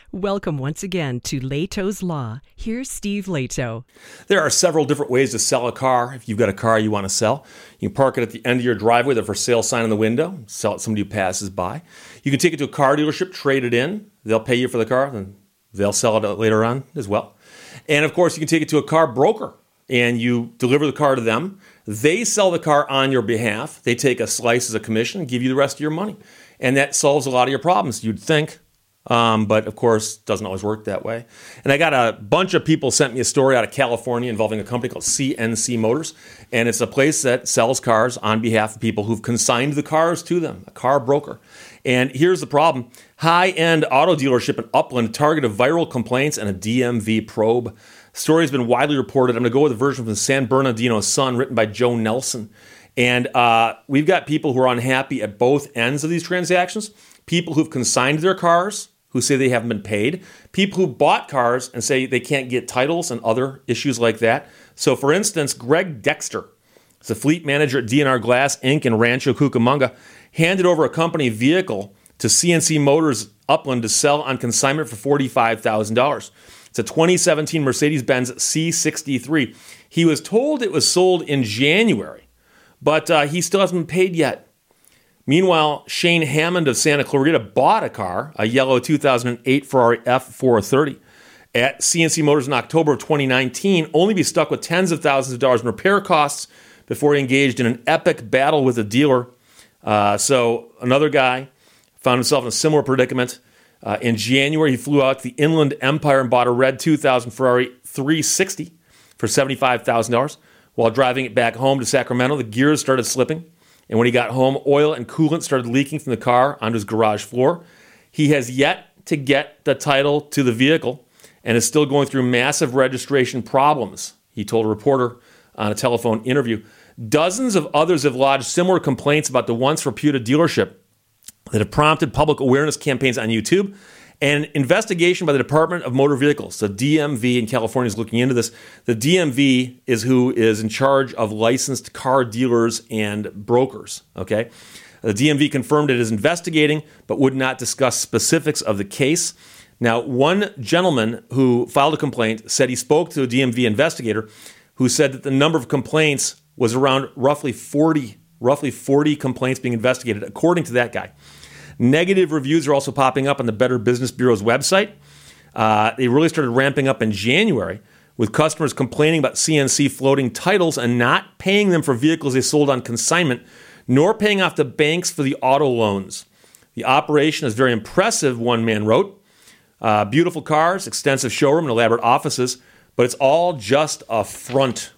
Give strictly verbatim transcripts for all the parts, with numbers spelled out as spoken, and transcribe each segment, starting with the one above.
Welcome once again to Leto's Law. Here's Steve Leto. There are several different ways to sell a car. If you've got a car you want to sell, you can park it at the end of your driveway, the for sale sign in the window, sell it to somebody who passes by. You can take it to a car dealership, trade it in. They'll pay you for the car, and they'll sell it later on as well. And of course, you can take it to a car broker, and you deliver the car to them. They sell the car on your behalf. They take a slice as a commission and give you the rest of your money. And that solves a lot of your problems, you'd think. Um, but of course, doesn't always work that way. And I got a bunch of people sent me a story out of California involving a company called C N C Motors. And it's a place that sells cars on behalf of people who've consigned the cars to them, a car broker. And here's the problem. High-end auto dealership in Upland targeted viral complaints and a D M V probe. The story has been widely reported. I'm going to go with a version from the San Bernardino Sun written by Joe Nelson. And uh, we've got people who are unhappy at both ends of these transactions. People who've consigned their cars, who say they haven't been paid. People who bought cars and say they can't get titles and other issues like that. So, for instance, Greg Dexter, the fleet manager at D N R Glass Incorporated in Rancho Cucamonga, handed over a company vehicle to C N C Motors Upland to sell on consignment for forty-five thousand dollars. It's a twenty seventeen Mercedes-Benz C sixty-three. He was told it was sold in January, but uh, he still hasn't been paid yet. Meanwhile, Shane Hammond of Santa Clarita bought a car, a yellow two thousand eight Ferrari F four thirty, at C N C Motors in October of twenty nineteen, only be stuck with tens of thousands of dollars in repair costs before he engaged in an epic battle with a dealer. Uh, so another guy found himself in a similar predicament. Uh, in January, he flew out to the Inland Empire and bought a red two thousand Ferrari three sixty for seventy-five thousand dollars. While driving it back home to Sacramento, the gears started slipping. And when he got home, oil and coolant started leaking from the car onto his garage floor. He has yet to get the title to the vehicle and is still going through massive registration problems, he told a reporter on a telephone interview. Dozens of others have lodged similar complaints about the once reputed dealership that have prompted public awareness campaigns on YouTube. And an investigation by the Department of Motor Vehicles, the D M V in California, is looking into this. The D M V is who is in charge of licensed car dealers and brokers, okay? The D M V confirmed it is investigating, but would not discuss specifics of the case. Now, one gentleman who filed a complaint said he spoke to a D M V investigator who said that the number of complaints was around roughly forty, roughly forty complaints being investigated, according to that guy. Negative reviews are also popping up on the Better Business Bureau's website. Uh, they really started ramping up in January, with customers complaining about C N C floating titles and not paying them for vehicles they sold on consignment, nor paying off the banks for the auto loans. The operation is very impressive, one man wrote. Uh, beautiful cars, extensive showroom, and elaborate offices, but it's all just a front.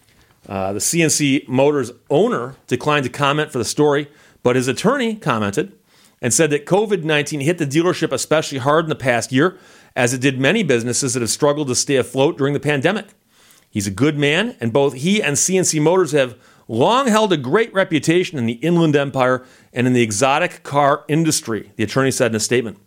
Uh, the C N C Motors owner declined to comment for the story, but his attorney commented and said that covid nineteen hit the dealership especially hard in the past year, as it did many businesses that have struggled to stay afloat during the pandemic. He's a good man, and both he and C N C Motors have long held a great reputation in the Inland Empire and in the exotic car industry, the attorney said in a statement.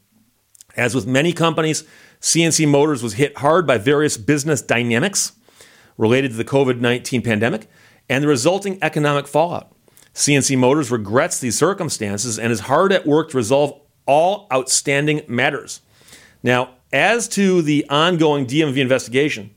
As with many companies, C N C Motors was hit hard by various business dynamics related to the covid nineteen pandemic and the resulting economic fallout. C N C Motors regrets these circumstances and is hard at work to resolve all outstanding matters. Now, as to the ongoing D M V investigation,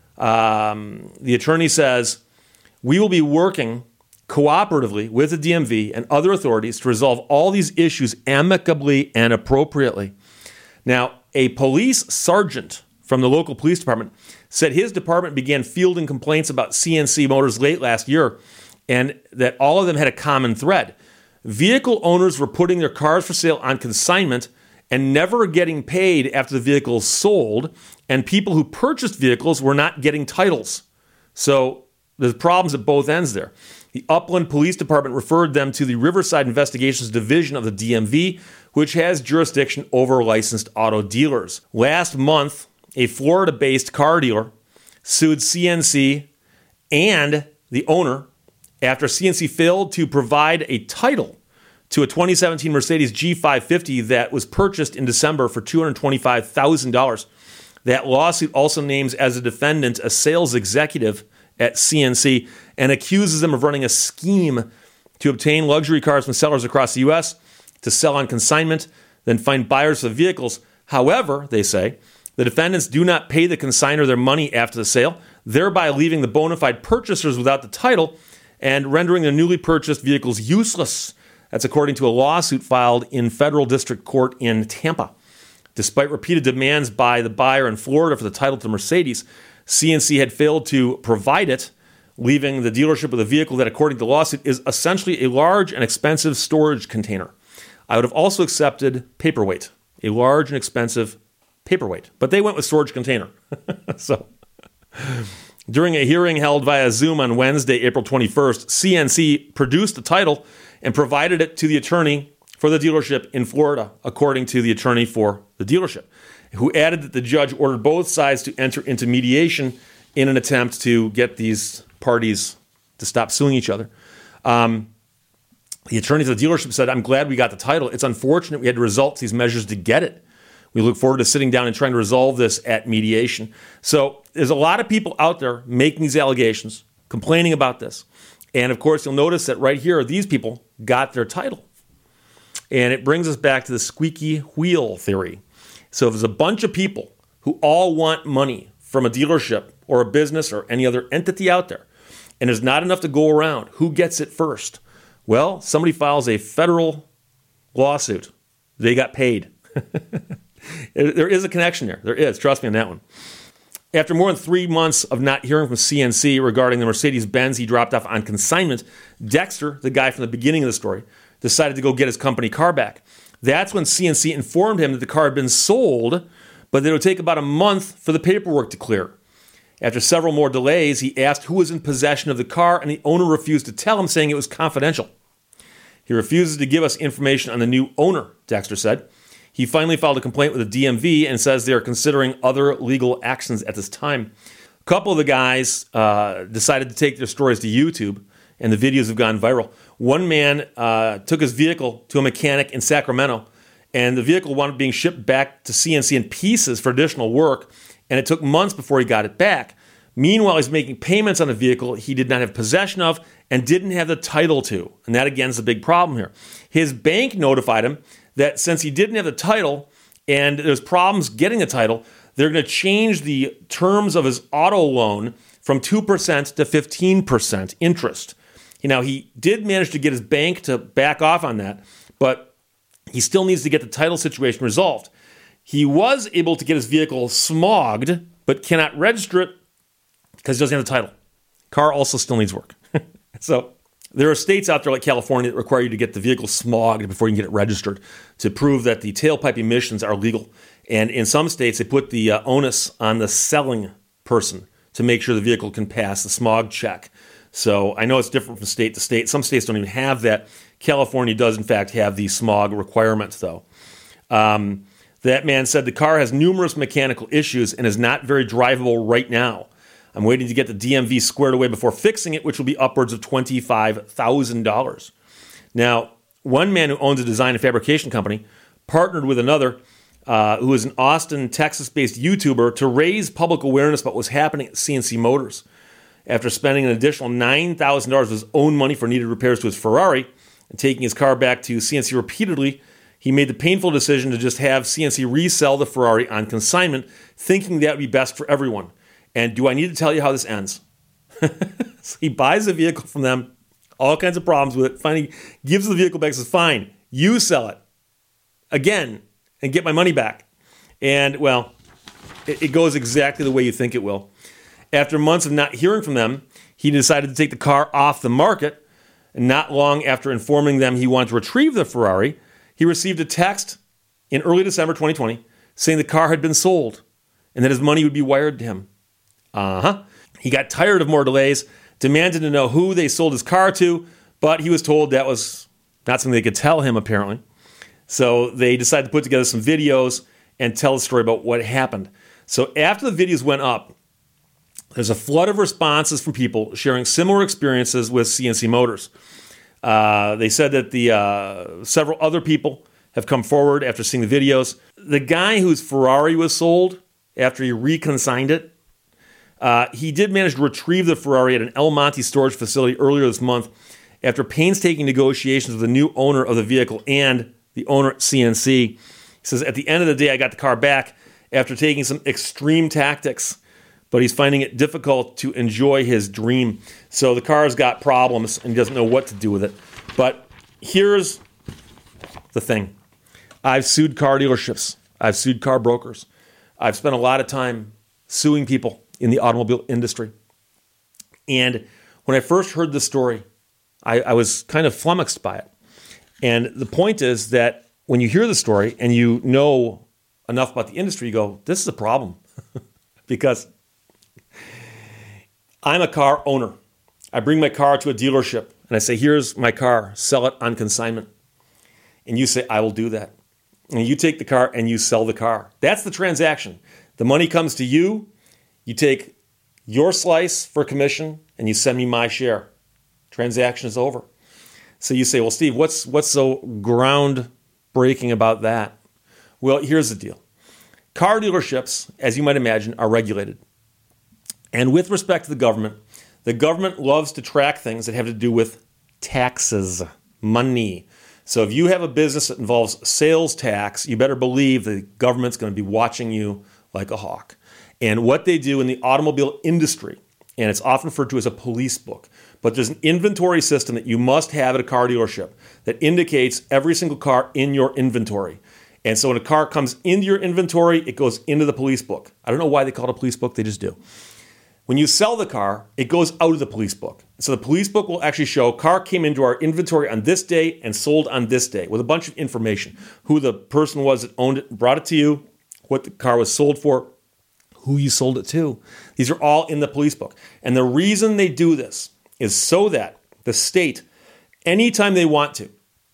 um, the attorney says, we will be working cooperatively with the D M V and other authorities to resolve all these issues amicably and appropriately. Now, a police sergeant from the local police department said his department began fielding complaints about C N C Motors late last year, and that all of them had a common thread. Vehicle owners were putting their cars for sale on consignment and never getting paid after the vehicles sold, and people who purchased vehicles were not getting titles. So there's problems at both ends there. The Upland Police Department referred them to the Riverside Investigations Division of the D M V, which has jurisdiction over licensed auto dealers. Last month, a Florida-based car dealer sued C N C and the owner after C N C failed to provide a title to a twenty seventeen Mercedes G five fifty that was purchased in December for two hundred twenty-five thousand dollars. That lawsuit also names as a defendant a sales executive at C N C and accuses them of running a scheme to obtain luxury cars from sellers across the U S to sell on consignment, then find buyers for the vehicles. However, they say, the defendants do not pay the consignor their money after the sale, thereby leaving the bona fide purchasers without the title and rendering their newly purchased vehicles useless. That's according to a lawsuit filed in federal district court in Tampa. Despite repeated demands by the buyer in Florida for the title to Mercedes, C N C had failed to provide it, leaving the dealership with a vehicle that, according to the lawsuit, is essentially a large and expensive storage container. I would have also accepted paperweight, a large and expensive paperweight, but they went with storage container. So, during a hearing held via Zoom on Wednesday, April twenty-first, C N C produced the title and provided it to the attorney for the dealership in Florida, according to the attorney for the dealership, who added that the judge ordered both sides to enter into mediation in an attempt to get these parties to stop suing each other. Um, the attorney for the dealership said, I'm glad we got the title. It's unfortunate we had to resort to these measures to get it. We look forward to sitting down and trying to resolve this at mediation. So there's a lot of people out there making these allegations, complaining about this. And of course, you'll notice that right here, these people got their title. And it brings us back to the squeaky wheel theory. So if there's a bunch of people who all want money from a dealership or a business or any other entity out there, and there's not enough to go around, who gets it first? Well, somebody files a federal lawsuit. They got paid. There is a connection there. There is. Trust me on that one. After more than three months of not hearing from C N C regarding the Mercedes-Benz he dropped off on consignment, Dexter, the guy from the beginning of the story, decided to go get his company car back. That's when C N C informed him that the car had been sold, but that it would take about a month for the paperwork to clear. After several more delays, he asked who was in possession of the car, and the owner refused to tell him, saying it was confidential. He refuses to give us information on the new owner, Dexter said. He finally filed a complaint with the D M V and says they are considering other legal actions at this time. A couple of the guys uh, decided to take their stories to YouTube, and the videos have gone viral. One man uh, took his vehicle to a mechanic in Sacramento, and the vehicle wound up being shipped back to C N C in pieces for additional work, and it took months before he got it back. Meanwhile, he's making payments on a vehicle he did not have possession of and didn't have the title to. And that, again, is a big problem here. His bank notified him that since he didn't have the title and there's problems getting the title, they're going to change the terms of his auto loan from two percent to fifteen percent interest. You know, he did manage to get his bank to back off on that, but he still needs to get the title situation resolved. He was able to get his vehicle smogged, but cannot register it because he doesn't have the title. Car also still needs work. So there are states out there like California that require you to get the vehicle smogged before you can get it registered to prove that the tailpipe emissions are legal. And in some states, they put the uh, onus on the selling person to make sure the vehicle can pass the smog check. So I know it's different from state to state. Some states don't even have that. California does, in fact, have the smog requirements, though. Um, that man said the car has numerous mechanical issues and is not very drivable right now. I'm waiting to get the D M V squared away before fixing it, which will be upwards of twenty-five thousand dollars. Now, one man who owns a design and fabrication company partnered with another uh, who is an Austin, Texas-based YouTuber to raise public awareness about what's happening at C N C Motors. After spending an additional nine thousand dollars of his own money for needed repairs to his Ferrari and taking his car back to C N C repeatedly, he made the painful decision to just have C N C resell the Ferrari on consignment, thinking that would be best for everyone. And do I need to tell you how this ends? So he buys a vehicle from them, all kinds of problems with it, finally gives the vehicle back, says, fine, you sell it again and get my money back. And, well, it, it goes exactly the way you think it will. After months of not hearing from them, he decided to take the car off the market. And not long after informing them he wanted to retrieve the Ferrari, he received a text in early December twenty twenty saying the car had been sold and that his money would be wired to him. Uh-huh. He got tired of more delays, demanded to know who they sold his car to, but he was told that was not something they could tell him, apparently. So they decided to put together some videos and tell the story about what happened. So after the videos went up, there's a flood of responses from people sharing similar experiences with C N C Motors. Uh, they said that the uh, several other people have come forward after seeing the videos. The guy whose Ferrari was sold after he reconsigned it, uh, he did manage to retrieve the Ferrari at an El Monte storage facility earlier this month after painstaking negotiations with the new owner of the vehicle and the owner at C N C. He says, at the end of the day, I got the car back after taking some extreme tactics, but he's finding it difficult to enjoy his dream. So the car's got problems and he doesn't know what to do with it. But here's the thing. I've sued car dealerships. I've sued car brokers. I've spent a lot of time suing people in the automobile industry. And when I first heard the story, I, I was kind of flummoxed by it. And the point is that when you hear the story and you know enough about the industry, you go, this is a problem. Because I'm a car owner. I bring my car to a dealership and I say, here's my car, sell it on consignment. And you say, I will do that. And you take the car and you sell the car. That's the transaction. The money comes to you. You take your slice for commission and you send me my share. Transaction is over. So you say, well, Steve, what's what's so groundbreaking about that? Well, here's the deal. Car dealerships, as you might imagine, are regulated. And with respect to the government, the government loves to track things that have to do with taxes, money. So if you have a business that involves sales tax, you better believe the government's going to be watching you like a hawk. And what they do in the automobile industry, and it's often referred to as a police book, but there's an inventory system that you must have at a car dealership that indicates every single car in your inventory. And so when a car comes into your inventory, it goes into the police book. I don't know why they call it a police book, they just do. When you sell the car, it goes out of the police book. So the police book will actually show car came into our inventory on this day and sold on this day with a bunch of information. Who the person was that owned it, brought it to you, what the car was sold for, who you sold it to. These are all in the police book. And the reason they do this is so that the state, anytime they want to,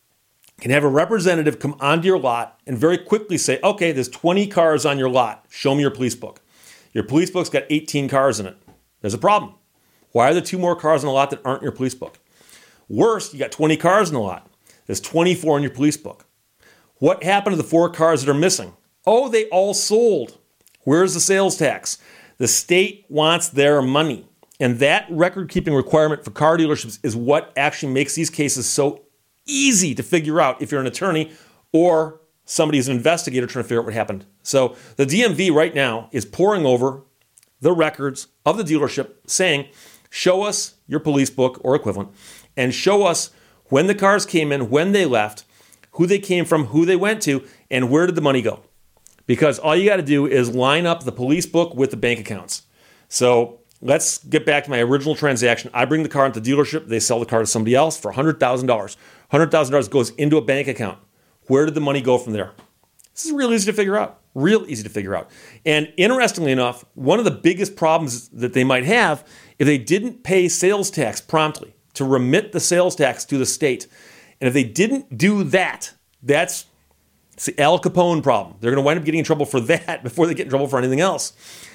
can have a representative come onto your lot and very quickly say, okay, there's twenty cars on your lot. Show me your police book. Your police book's got eighteen cars in it. There's a problem. Why are there two more cars in the lot that aren't in your police book? Worse, you got twenty cars in the lot. There's twenty-four in your police book. What happened to the four cars that are missing? Oh, they all sold. Where's the sales tax? The state wants their money. And that record-keeping requirement for car dealerships is what actually makes these cases so easy to figure out if you're an attorney or somebody who's an investigator trying to figure out what happened. So the D M V right now is poring over the records of the dealership saying, show us your police book or equivalent and show us when the cars came in, when they left, who they came from, who they went to, and where did the money go. Because all you got to do is line up the police book with the bank accounts. So let's get back to my original transaction. I bring the car into the dealership. They sell the car to somebody else for one hundred thousand dollars. one hundred thousand dollars goes into a bank account. Where did the money go from there? This is real easy to figure out. Real easy to figure out. And interestingly enough, one of the biggest problems that they might have if they didn't pay sales tax promptly, to remit the sales tax to the state. And if they didn't do that, that's it's the Al Capone problem. They're going to wind up getting in trouble for that before they get in trouble for anything else.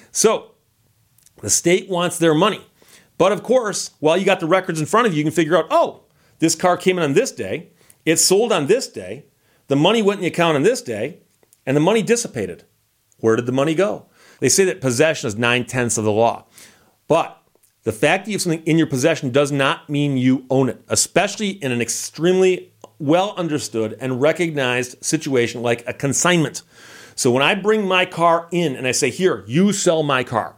So the state wants their money. But of course, while you got the records in front of you, you can figure out, oh, this car came in on this day, it sold on this day, the money went in the account on this day, and the money dissipated. Where did the money go? They say that possession is nine-tenths of the law. But the fact that you have something in your possession does not mean you own it, especially in an extremely well understood and recognized situation like a consignment. So when I bring my car in and I say, here, you sell my car,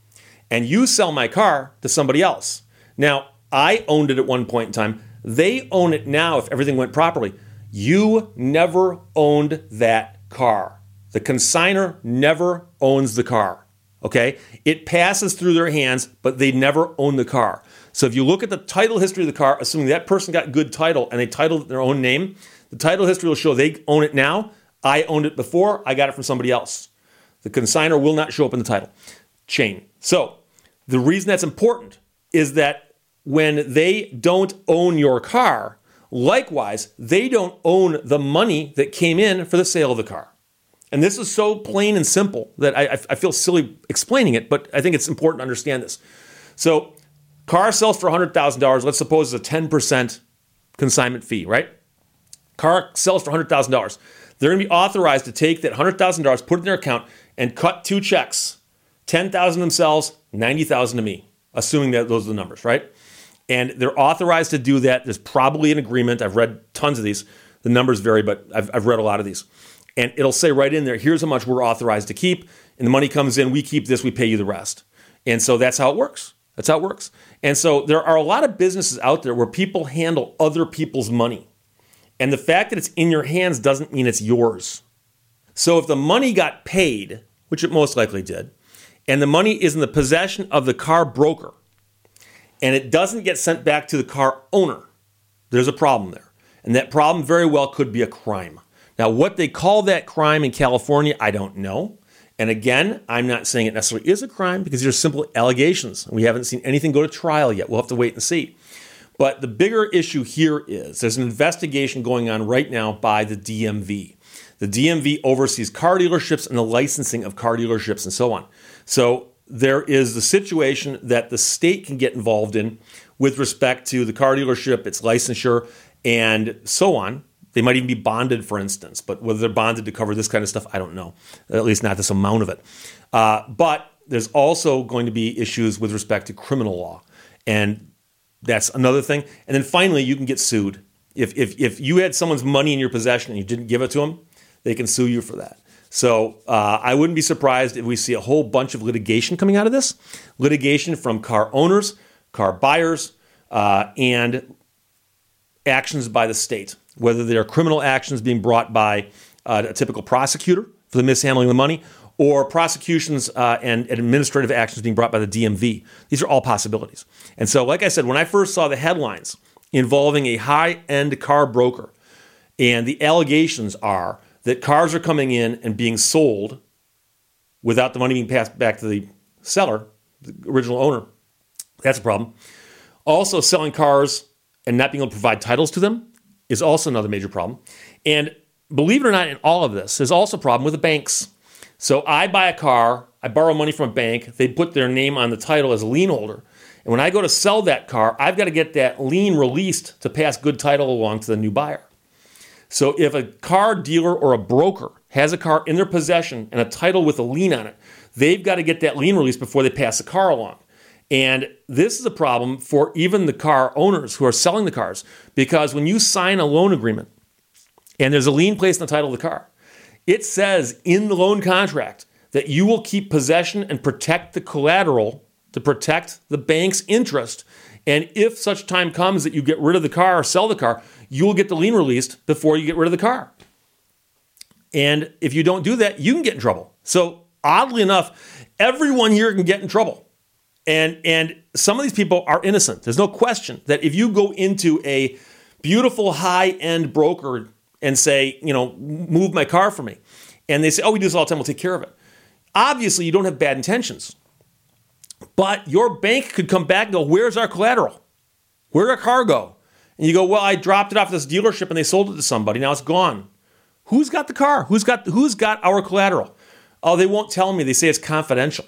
and you sell my car to somebody else. Now, I owned it at one point in time. They own it now if everything went properly. You never owned that car. The consignor never owns the car. Okay? It passes through their hands, but they never own the car. So if you look at the title history of the car, assuming that person got good title and they titled it their own name, the title history will show they own it now. I owned it before. I got it from somebody else. The consignor will not show up in the title chain. So the reason that's important is that when they don't own your car, likewise, they don't own the money that came in for the sale of the car. And this is so plain and simple that I, I feel silly explaining it, but I think it's important to understand this. So car sells for one hundred thousand dollars. Let's suppose it's a ten percent consignment fee, right? Car sells for one hundred thousand dollars. They're going to be authorized to take that one hundred thousand dollars, put it in their account, and cut two checks. ten thousand dollars themselves, ninety thousand dollars to me, assuming that those are the numbers, right? And they're authorized to do that. There's probably an agreement. I've read tons of these. The numbers vary, but I've, I've read a lot of these. And it'll say right in there, here's how much we're authorized to keep. And the money comes in, we keep this, we pay you the rest. And so that's how it works. That's how it works. And so there are a lot of businesses out there where people handle other people's money. And the fact that it's in your hands doesn't mean it's yours. So if the money got paid, which it most likely did, and the money is in the possession of the car broker, and it doesn't get sent back to the car owner, there's a problem there. And that problem very well could be a crime. Now, what they call that crime in California, I don't know. And again, I'm not saying it necessarily is a crime because these are simple allegations. We haven't seen anything go to trial yet. We'll have to wait and see. But the bigger issue here is there's an investigation going on right now by the D M V. The D M V oversees car dealerships and the licensing of car dealerships and so on. So there is the situation that the state can get involved in with respect to the car dealership, its licensure, and so on. They might even be bonded, for instance, but whether they're bonded to cover this kind of stuff, I don't know, at least not this amount of it. Uh, but there's also going to be issues with respect to criminal law, and that's another thing. And then finally, you can get sued. If, if, if you had someone's money in your possession and you didn't give it to them, they can sue you for that. So uh, I wouldn't be surprised if we see a whole bunch of litigation coming out of this. Litigation from car owners, car buyers, uh, and actions by the state, whether they are criminal actions being brought by uh, a typical prosecutor for the mishandling of the money, or prosecutions uh, and, and administrative actions being brought by the D M V. These are all possibilities. And so, like I said, when I first saw the headlines involving a high-end car broker, and the allegations are that cars are coming in and being sold without the money being passed back to the seller, the original owner, that's a problem. Also, selling cars and not being able to provide titles to them is also another major problem. And believe it or not, in all of this, there's also a problem with the banks. So I buy a car, I borrow money from a bank, they put their name on the title as a lien holder. And when I go to sell that car, I've got to get that lien released to pass good title along to the new buyer. So if a car dealer or a broker has a car in their possession and a title with a lien on it, they've got to get that lien released before they pass the car along. And this is a problem for even the car owners who are selling the cars, because when you sign a loan agreement and there's a lien placed on the title of the car, it says in the loan contract that you will keep possession and protect the collateral to protect the bank's interest. And if such time comes that you get rid of the car or sell the car, you will get the lien released before you get rid of the car. And if you don't do that, you can get in trouble. So oddly enough, everyone here can get in trouble. And, and some of these people are innocent. There's no question that if you go into a beautiful high-end broker and say, you know, move my car for me, and they say, oh, we do this all the time, we'll take care of it. Obviously, you don't have bad intentions. But your bank could come back and go, where's our collateral? Where'd our car go? And you go, well, I dropped it off at this dealership and they sold it to somebody. Now it's gone. Who's got the car? Who's got who's got our collateral? Oh, they won't tell me. They say it's confidential.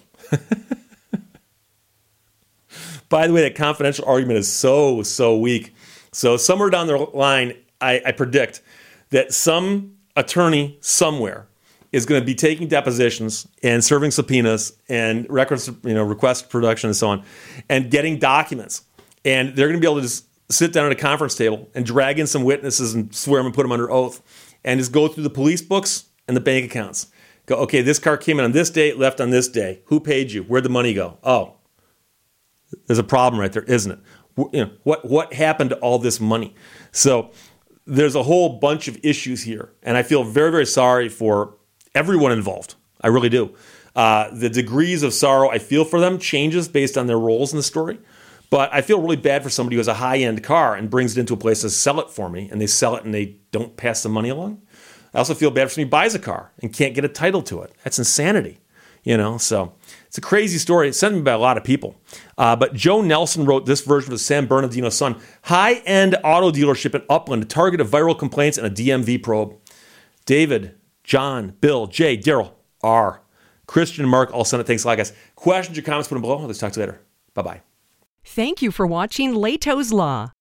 By the way, that confidential argument is so, so weak. So somewhere down the line, I, I predict that some attorney somewhere is going to be taking depositions and serving subpoenas and records, you know, request production and so on, and getting documents. And they're going to be able to just sit down at a conference table and drag in some witnesses and swear them and put them under oath, and just go through the police books and the bank accounts. Go, okay, this car came in on this date, left on this day. Who paid you? Where'd the money go? Oh, there's a problem right there, isn't it? You know, what what happened to all this money? So there's a whole bunch of issues here, and I feel very, very sorry for everyone involved. I really do. Uh, the degrees of sorrow I feel for them changes based on their roles in the story. But I feel really bad for somebody who has a high-end car and brings it into a place to sell it for me, and they sell it and they don't pass the money along. I also feel bad for somebody who buys a car and can't get a title to it. That's insanity, you know. So it's a crazy story. It's sent me by a lot of people. Uh, but Joe Nelson wrote this version of the San Bernardino Sun. High-end auto dealership in Upland, a target of viral complaints and a D M V probe. David, John, Bill, Jay, Daryl, R. Christian and Mark all sent it. Thanks a lot, guys. Questions or comments, put them below. Let's talk to you later. Bye-bye. Thank you for watching Leto's Law.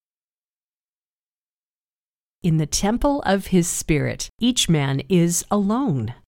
In the temple of his spirit, each man is alone.